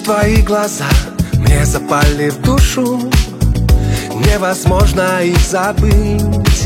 твои глаза мне запали в душу, невозможно их забыть.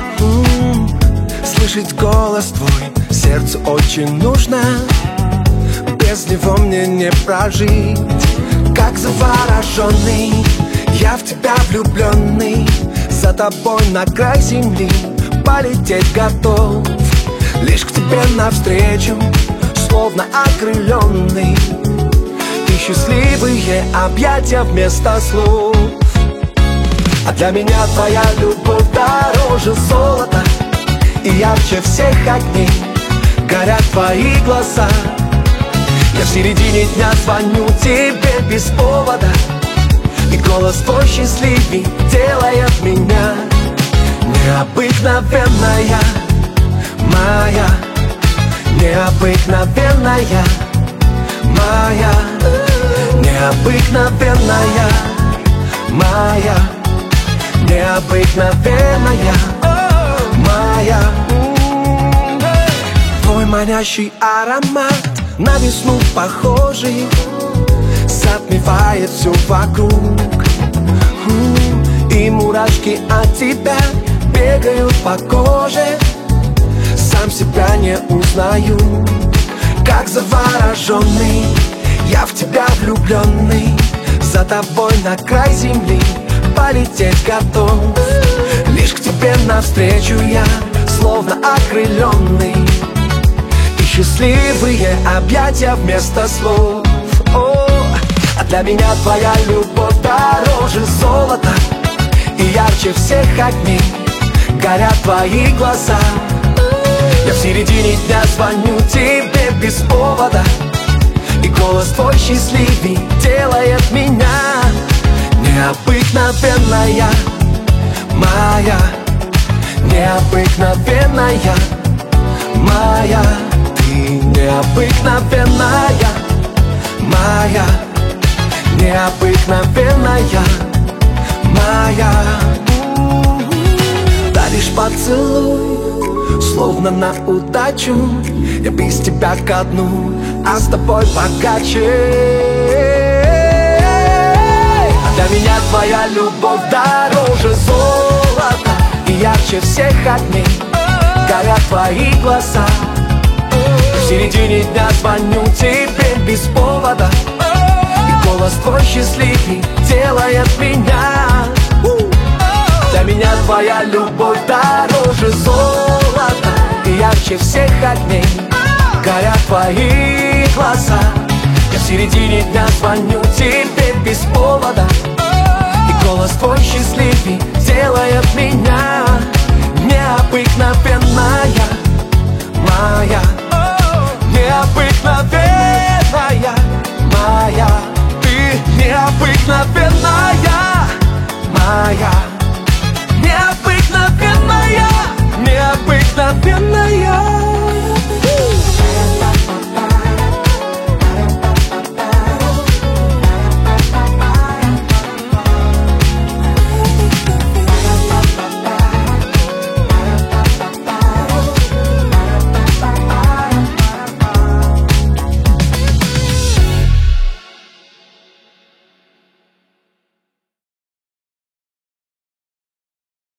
Слышать голос твой сердцу очень нужно, без него мне не прожить. Как завороженный, я в тебя влюбленный, за тобой на край земли полететь готов. Лишь к тебе навстречу, словно окрыленный, и счастливые объятия вместо слов. А для меня твоя любовь дороже золота, и ярче всех огней горят твои глаза. Я в середине дня звоню тебе без повода, и голос твой счастливей делает меня необыкновенная, моя, необыкновенная, моя, необыкновенная, моя, необыкновенная, моя. Твой манящий аромат, на весну похожий, затмевает все вокруг. И мурашки от тебя бегают по коже, сам себя не узнаю. Как завороженный, я в тебя влюбленный, за тобой на край земли полететь готов. Лишь к тебе навстречу я, словно окрыленный, и счастливые объятия вместо слов. А для меня твоя любовь дороже золота, и ярче всех огней горят твои глаза. Я в середине дня звоню тебе без повода, и голос твой счастливей делает меня необыкновенная, моя, необыкновенная, моя. Ты необыкновенная, моя, необыкновенная, моя. Даришь поцелуй, словно на удачу, я без тебя ко дну, а с тобой богаче. А для меня твоя любовь дороже золота, и ярче всех огней горят твои глаза. В середине дня звоню тебе без повода, и голос твой счастливый делает меня. Для меня твоя любовь дороже золота, и ярче всех огней горят твои глаза. Я в середине дня звоню тебе без повода, и голос твой счастливый делает меня необыкновенным.